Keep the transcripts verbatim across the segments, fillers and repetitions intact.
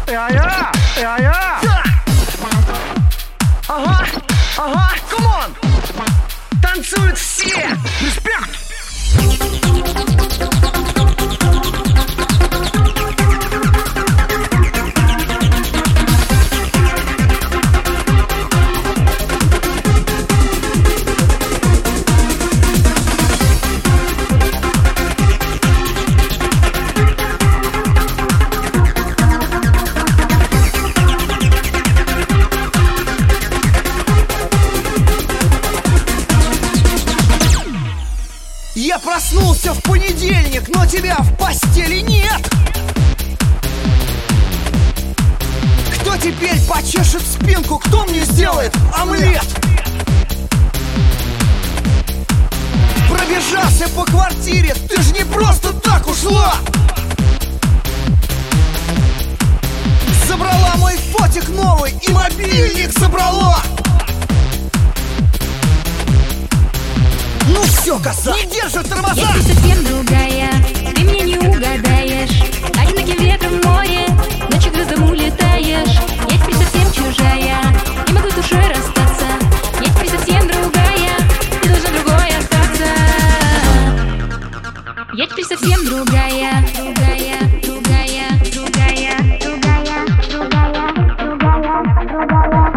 Я-я, я-я. Ага, ага, камон. Танцуют все. Респект. Я проснулся в понедельник, но тебя в постели нет. Кто теперь почешет спинку, кто мне сделает омлет? Пробежался по квартире, ты ж не просто так ушла. Забрала мой фотик новый и мобильник забрала. Ну все, коса, не держит тормоза. Я теперь совсем другая, ты мне не угадаешь. Одиноким ветром в море, ночью к звездам улетаешь. Я теперь совсем чужая, не могу с душой расстаться. Я теперь совсем другая, ты должна другой остаться. Я теперь совсем другая, другая, другая, другая, другая, другая, другая.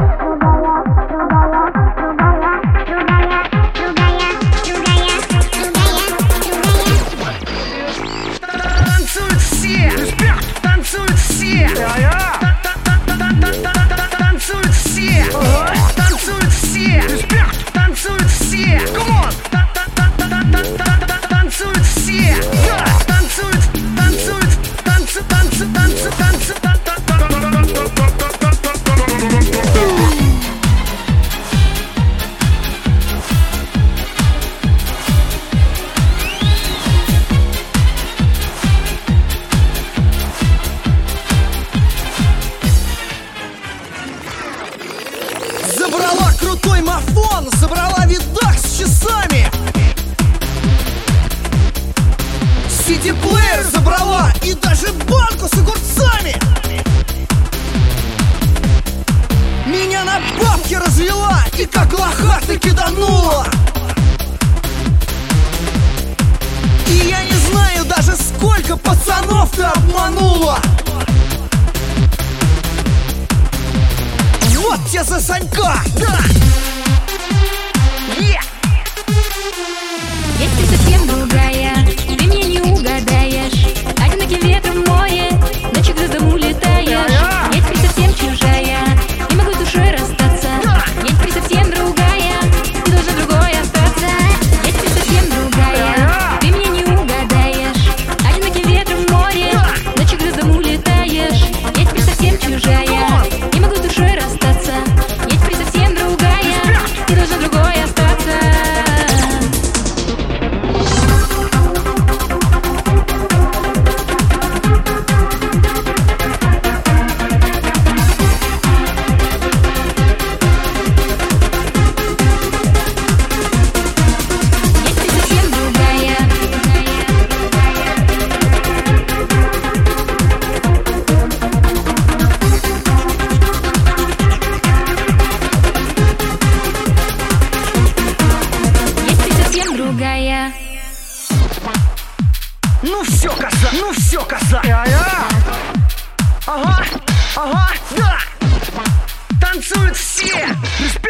Танцуют все. Респект. Танцуют все. Я-я. Танцуют все. Танцуют все. Респект. Танцуют все. Камон. Танцуют все. Танцуют, танцуют, танцы, танцы, танцы, танцы, танцы. Забрала крутой мафон, забрала видак с часами. Сити-плеер забрала и даже банку с огурцами. Меня на бабки развела и как лоха ты киданула. И я не знаю даже сколько пацанов ты обманула. Вот тебе за Санька! Да! Yeah! Я теперь совсем другая, ты мне не угадаешь. Одиноким ветром в море, ночью к звездам улетаешь. Я теперь совсем чужая, не могу с душой расстаться. Я теперь совсем другая, ты должна другой остаться. Я теперь совсем другая, ты мне не угадаешь. Одиноким ветром в море, ночью к звездам улетаешь. Я теперь совсем чужая, не могу с душой расстаться. Я теперь совсем другая, ты должна другой остаться. Я теперь совсем другая. Я теперь совсем другая. Ну все, коза, ну все, коза. Я-я. Ага, ага, да. Танцуют все. Респект.